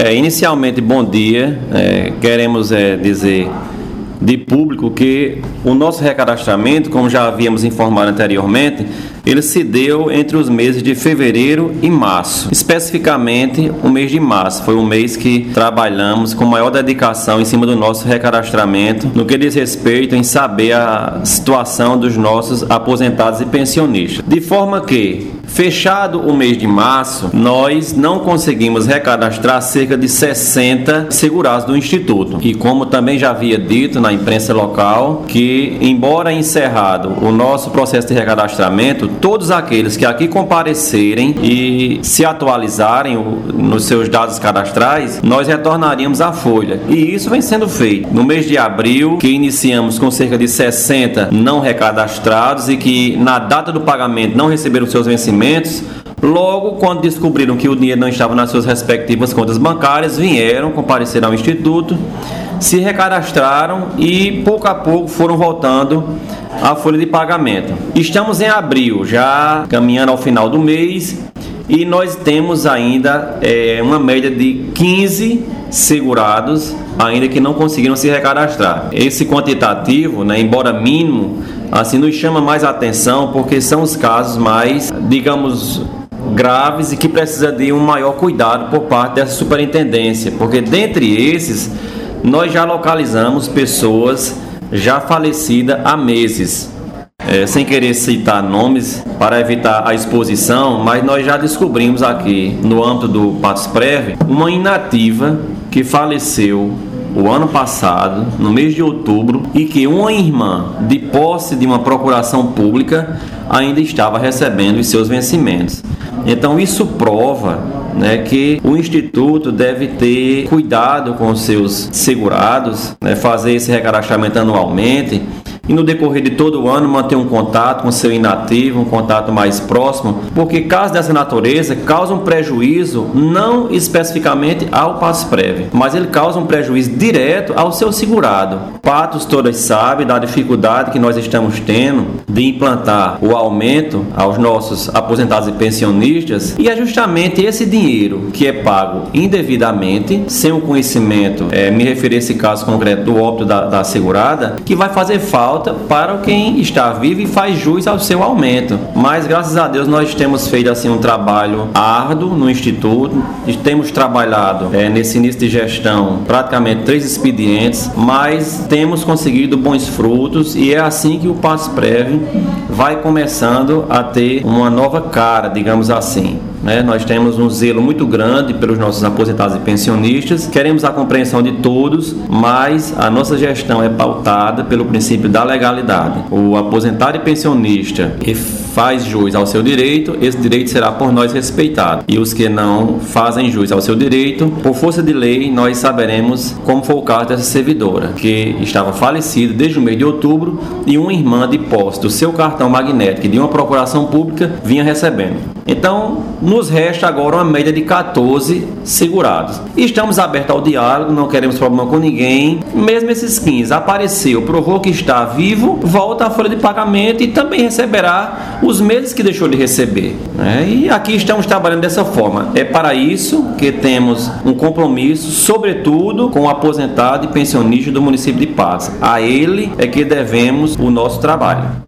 Inicialmente, bom dia. Queremos dizer de público que o nosso recadastramento, como já havíamos informado anteriormente, ele se deu entre os meses de fevereiro e março. Especificamente, o mês de março foi um mês que trabalhamos com maior dedicação em cima do nosso recadastramento, no que diz respeito em saber a situação dos nossos aposentados e pensionistas. De forma que, fechado o mês de março, nós não conseguimos recadastrar cerca de 60 segurados do Instituto. E como também já havia dito na imprensa local, que embora encerrado o nosso processo de recadastramento, todos aqueles que aqui comparecerem e se atualizarem nos seus dados cadastrais, nós retornaríamos à folha. E isso vem sendo feito. No mês de abril, que iniciamos com cerca de 60 não recadastrados e que na data do pagamento não receberam seus vencimentos, logo quando descobriram que o dinheiro não estava nas suas respectivas contas bancárias, vieram, compareceram ao Instituto, se recadastraram e pouco a pouco foram voltando à folha de pagamento. Estamos em abril, já caminhando ao final do mês, e nós temos ainda uma média de 15 segurados ainda que não conseguiram se recadastrar. Esse quantitativo, embora mínimo, assim nos chama mais atenção porque são os casos mais, digamos, graves e que precisa de um maior cuidado por parte dessa superintendência, porque dentre esses nós já localizamos pessoas já falecidas há meses. Sem querer citar nomes para evitar a exposição, mas nós já descobrimos aqui no âmbito do PATSPREV uma inativa que faleceu o ano passado, no mês de outubro, e que uma irmã, de posse de uma procuração pública, ainda estava recebendo os seus vencimentos. Então isso prova que o Instituto deve ter cuidado com os seus segurados, fazer esse recadastramento anualmente e no decorrer de todo o ano manter um contato com o seu inativo, um contato mais próximo, porque casos dessa natureza causam prejuízo não especificamente ao PATSPREV, mas ele causa um prejuízo direto ao seu segurado. Patos todas sabem da dificuldade que nós estamos tendo de implantar o aumento aos nossos aposentados e pensionistas, e é justamente esse dinheiro que é pago indevidamente, sem o conhecimento, me referi a esse caso concreto do óbito da segurada, que vai fazer falta para quem está vivo e faz jus ao seu aumento. Mas graças a Deus nós temos feito assim um trabalho árduo no Instituto, temos trabalhado nesse início de gestão praticamente 3 expedientes, mas temos conseguido bons frutos e é assim que o PATSPREV vai começando a ter uma nova cara, digamos assim. Nós temos um zelo muito grande pelos nossos aposentados e pensionistas, queremos a compreensão de todos, mas a nossa gestão é pautada pelo princípio da legalidade. O aposentado e pensionista que faz jus ao seu direito, esse direito será por nós respeitado. E os que não fazem jus ao seu direito, por força de lei, nós saberemos como foi o caso dessa servidora, que estava falecida desde o mês de outubro e uma irmã de posse do seu cartão magnético de uma procuração pública vinha recebendo. Então, nos resta agora uma média de 14 segurados. Estamos abertos ao diálogo, não queremos problema com ninguém. Mesmo esses 15 apareceu, provou que está vivo, volta à folha de pagamento e também receberá os meses que deixou de receber. E aqui estamos trabalhando dessa forma. É para isso que temos um compromisso, sobretudo com o aposentado e pensionista do município de Patos. A ele é que devemos o nosso trabalho.